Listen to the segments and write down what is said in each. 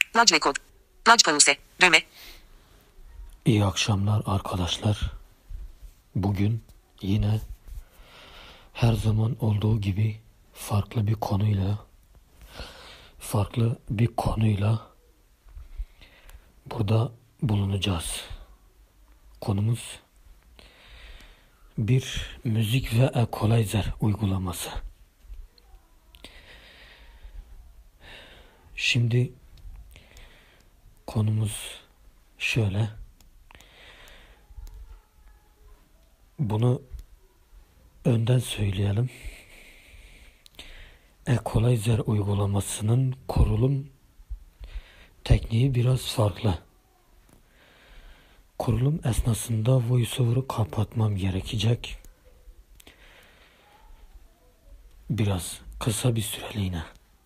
Lac record. Lac pause. Düğme. İyi akşamlar arkadaşlar. Bugün yine her zaman olduğu gibi farklı bir konuyla burada bulunacağız. Konumuz bir müzik ve equalizer uygulaması. Şimdi konumuz şöyle. Bunu önden söyleyelim. Equalizer uygulamasının kurulum tekniği biraz farklı. Kurulum esnasında VoiceOver'ı kapatmam gerekecek. Biraz kısa bir süreliğine.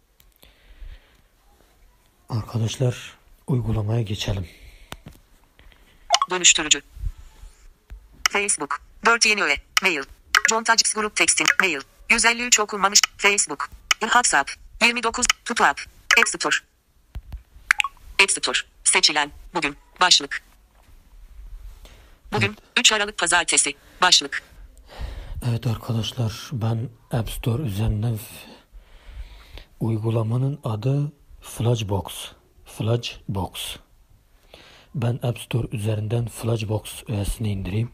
Arkadaşlar uygulamaya geçelim. Dönüştürücü. Facebook. 4 yeni öğe. Mail. John Tajks Grup Texting. Mail. 153 okunmamış. Facebook. WhatsApp. 29. TuTuApp. App Store. App Store. Seçilen. Bugün. Başlık. Bugün 3 Aralık Pazartesi. Başlık. Evet arkadaşlar, ben App Store üzerinden uygulamanın adı Flashbox. Ben App Store üzerinden Flashbox öğesini indireyim.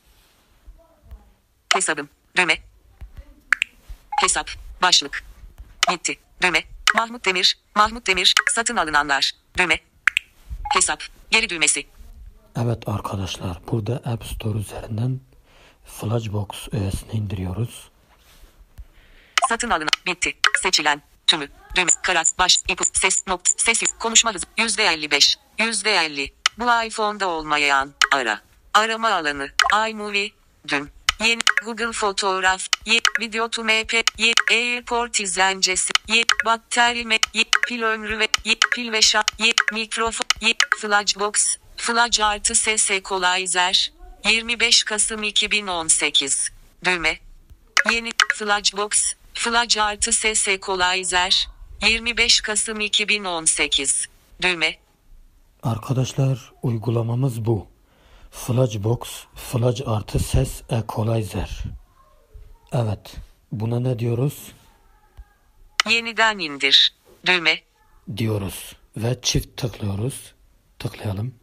Hesabım. Düğme. Hesap. Başlık. Gitti. Düğme. Mahmut Demir. Satın alınanlar. Düğme. Hesap. Geri düğmesi. Evet arkadaşlar, burada App Store üzerinden Flashbox öğesini indiriyoruz. Satın alınan. Bitti. Seçilen. Tümü. Düğme. Karar. Baş. İpuç. Ses. Ses. Konuşma hızı. %55. %50. Bu iPhone'da olmayan. Ara. Arama alanı. iMovie. Dün. Yeni. Google Fotoğraf. Video to MP. Airport izlencesi. Batarya. Pil ömrü ve pil ve mikrofon. Flashbox. Flash artı ses equalizer. 25 Kasım 2018. Düğme. Yeni. Flashbox. Flash artı ses equalizer. 25 Kasım 2018. Düğme. Arkadaşlar uygulamamız bu. Flashbox, Flash artı ses equalizer. Evet, buna ne diyoruz? Yeniden indir. Düğme. Diyoruz ve çift tıklıyoruz. Tıklayalım.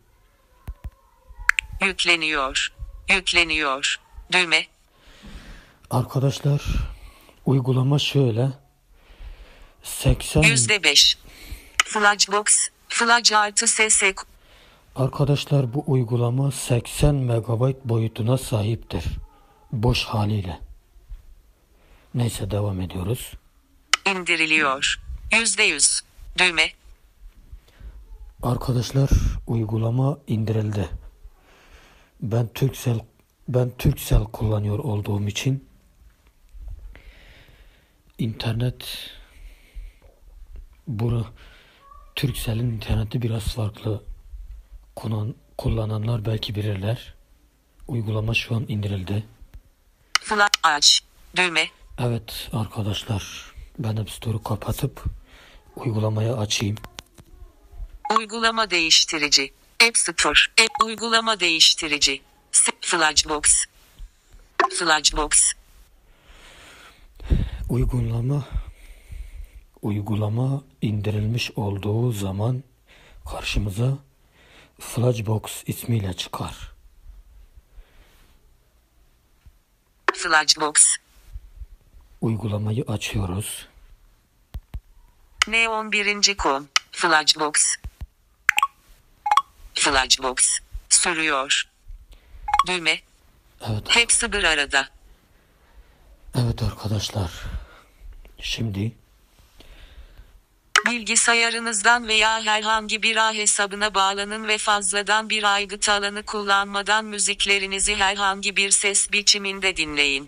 Yükleniyor. Düğme. Arkadaşlar uygulama şöyle. 80 %5. Flashbox. Flash artı ses Arkadaşlar bu uygulama 80 MB boyutuna sahiptir. Boş haliyle. Neyse devam ediyoruz. indiriliyor. %100. Düğme. Arkadaşlar uygulama indirildi. Ben Turkcell kullanıyor olduğum için internet Turkcell'in interneti biraz farklı. Kullananlar belki bilirler. Uygulama şu an indirildi. Flash aç. Düğme. Evet arkadaşlar, ben App Store'u kapatıp uygulamayı açayım. Uygulama değiştirici. App Store. Uygulama değiştirici. Flashbox. Uygulama indirilmiş olduğu zaman karşımıza Flashbox ismiyle çıkar. Flashbox. Uygulamayı açıyoruz. Neon 1. Flashbox. Sürüyor. Düğme. Evet. Hepsi bir arada. Evet arkadaşlar. Şimdi bilgisayarınızdan veya herhangi bir ağ hesabına bağlanın ve fazladan bir aygıt alanı kullanmadan müziklerinizi herhangi bir ses biçiminde dinleyin.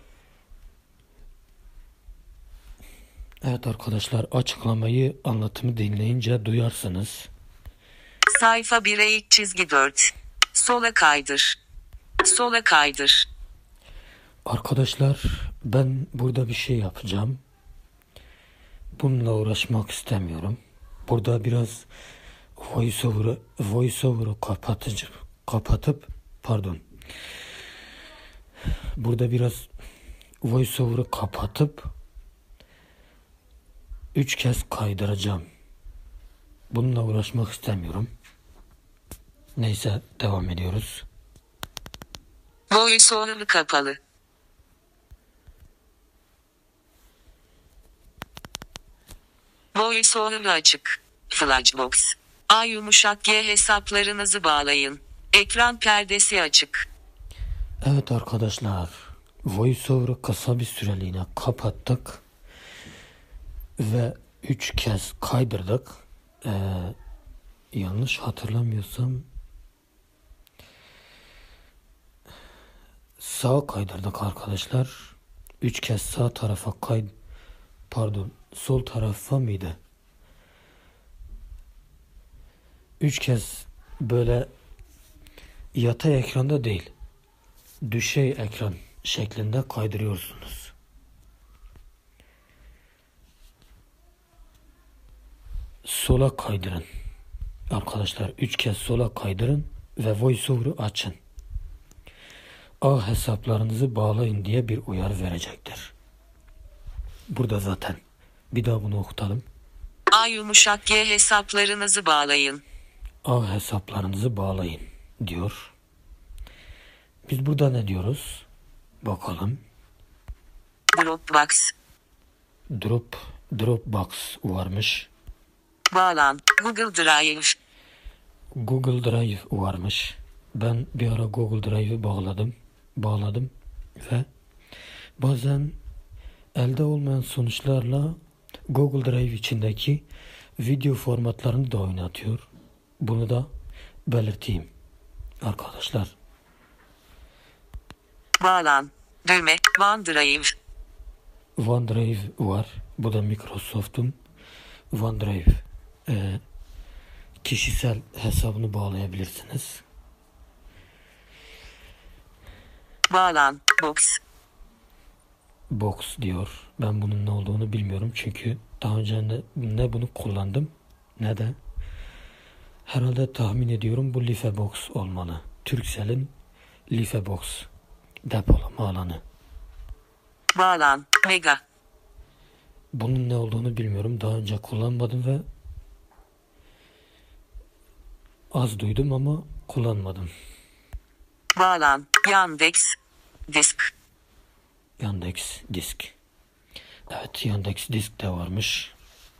evet arkadaşlar, açıklamayı, anlatımı dinleyince duyarsınız. Sayfa 1'e ilk çizgi 4. Sola kaydır. Arkadaşlar ben burada bir şey yapacağım. Bununla uğraşmak istemiyorum. Burada biraz VoiceOver'ı kapatıp burada biraz VoiceOver'ı kapatıp 3 kez kaydıracağım. Bununla uğraşmak istemiyorum. Neyse, devam ediyoruz. VoiceOver kapalı. VoiceOver açık. Flashbox. A-G hesaplarınızı bağlayın. Ekran perdesi açık. Evet arkadaşlar, VoiceOver'ı kısa bir süreliğine kapattık ve 3 kez kaydırdık. Yanlış hatırlamıyorsam sağa kaydırdık arkadaşlar. 3 kez sağ tarafa sol tarafa mıydı? 3 kez böyle yatay ekranda değil, düşey ekran şeklinde kaydırıyorsunuz. Sola kaydırın. Arkadaşlar 3 kez sola kaydırın ve VoiceOver'ı açın. A hesaplarınızı bağlayın diye bir uyarı verecektir. Burada zaten. Bir daha bunu okutalım. A-G hesaplarınızı bağlayın. A hesaplarınızı bağlayın diyor. Biz burada ne diyoruz? Bakalım. Dropbox. Dropbox varmış. Bağlan. Google Drive. Google Drive varmış. Ben bir ara Google Drive'ı bağladım ve bazen elde olmayan sonuçlarla Google Drive içindeki video formatlarını da oynatıyor. Bunu da belirteyim arkadaşlar. Bağlan. Düğme. OneDrive. OneDrive var. Bu da Microsoft'un OneDrive. Kişisel hesabını bağlayabilirsiniz. Bağlan. Box diyor. Ben bunun ne olduğunu bilmiyorum. Çünkü daha önce ne bunu kullandım ne de herhalde tahmin ediyorum bu Lifebox olmalı. Turkcell'in Lifebox depolama alanı. Bağlan. Mega. Bunun ne olduğunu bilmiyorum. Daha önce kullanmadım ve az duydum ama kullanmadım. Bağlan. Yandex. Disk. Yandex Disk. Evet, Yandex Disk de varmış.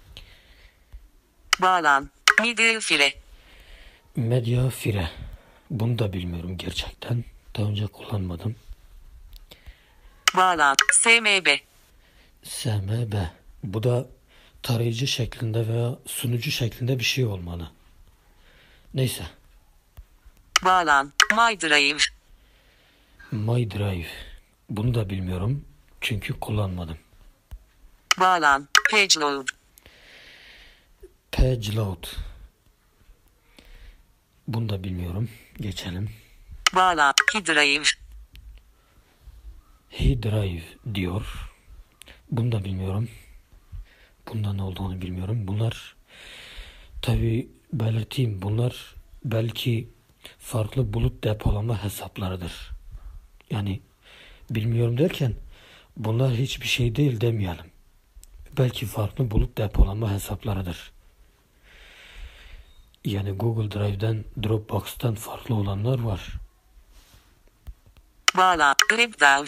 Bağlan. Mediafire. Mediafire. Bunu da bilmiyorum gerçekten. Daha önce kullanmadım. Bağlan. SMB. SMB. Bu da tarayıcı şeklinde veya sunucu şeklinde bir şey olmalı. Neyse. Bağlan. MyDrive. MyDrive. Bunu da bilmiyorum. Çünkü kullanmadım. Bağlan. PageLoad. PageLoad. Bunu da bilmiyorum. Geçelim. Bağlan. HDrive. HDrive diyor. Bunu da bilmiyorum. Bundan ne olduğunu bilmiyorum. Bunlar tabi belirteyim. Bunlar belki farklı bulut depolama hesaplarıdır. Yani bilmiyorum derken bunlar hiçbir şey değil demeyelim. Belki farklı bulut depolama hesaplarıdır. Yani Google Drive'den, Dropbox'tan farklı olanlar var. Bağlan. WebDAV.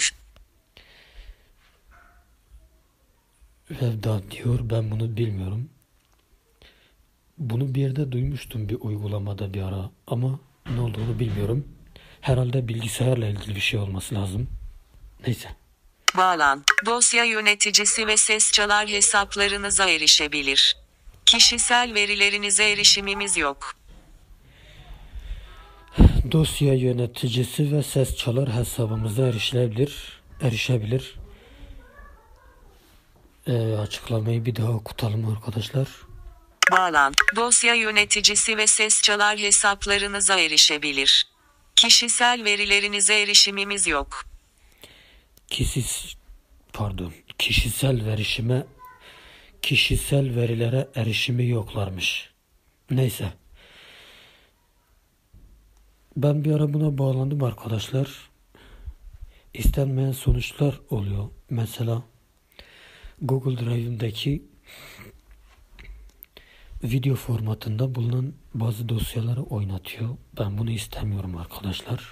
WebDAV diyor. Ben bunu bilmiyorum. Bunu bir yerde duymuştum, bir uygulamada bir ara, ama ne olduğunu bilmiyorum. Herhalde bilgisayarla ilgili bir şey olması lazım. Neyse. Bağlan. Dosya yöneticisi ve ses çalar hesaplarınıza erişebilir. Kişisel verilerinize erişimimiz yok. Dosya yöneticisi ve ses çalar hesabımıza erişebilir. Açıklamayı bir daha okutalım arkadaşlar. Bağlan. Dosya yöneticisi ve ses çalar hesaplarınıza erişebilir. Kişisel verilerinize erişimimiz yok. Kişisel verilere erişimi yoklarmış. Neyse. Ben bir ara buna bağlandım arkadaşlar. İstenmeyen sonuçlar oluyor. Mesela Google Drive'daki video formatında bulunan bazı dosyaları oynatıyor. Ben bunu istemiyorum arkadaşlar.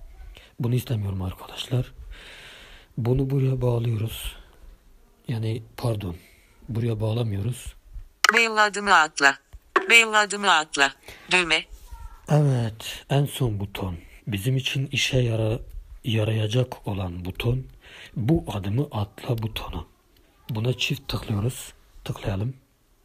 Bunu buraya bağlıyoruz. Yani pardon. Buraya bağlamıyoruz. Mail adımı atla. Mail adımı atla. Düğme. Evet, en son buton. Bizim için işe yarayacak olan buton. Bu adımı atla butonu. Buna çift tıklıyoruz. Tıklayalım.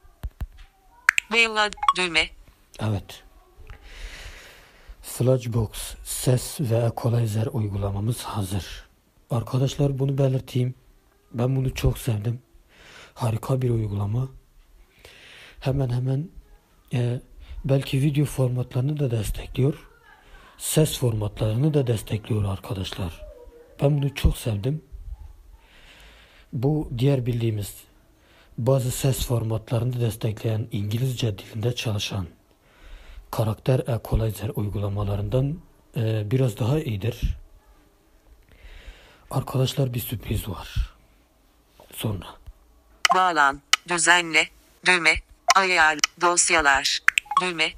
Mail düğme. Evet. Flashbox, ses ve equalizer uygulamamız hazır. Arkadaşlar bunu belirteyim. Ben bunu çok sevdim. Harika bir uygulama. Hemen belki video formatlarını da destekliyor. Ses formatlarını da destekliyor arkadaşlar. Ben bunu çok sevdim. Bu diğer bildiğimiz bazı ses formatlarını destekleyen İngilizce dilinde çalışan karakter equalizer uygulamalarından biraz daha iyidir. Arkadaşlar bir sürpriz var. Sonra. Bağlan. Düzenle. Düğme. Ayar. Dosyalar. Düğme.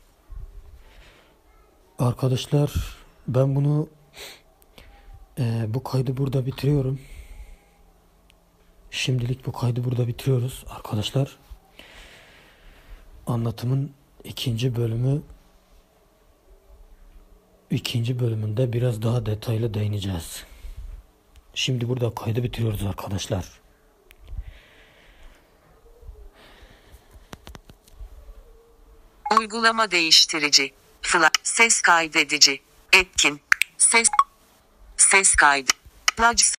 Arkadaşlar ben bunu bu kaydı burada bitiriyorum. Şimdilik bu kaydı burada bitiriyoruz arkadaşlar. Anlatımın ikinci bölümünde biraz daha detaylı değineceğiz. Şimdi burada kaydı bitiriyoruz arkadaşlar. Uygulama değiştirici. Ses kaydedici. Etkin. Ses kaydı. Plugins.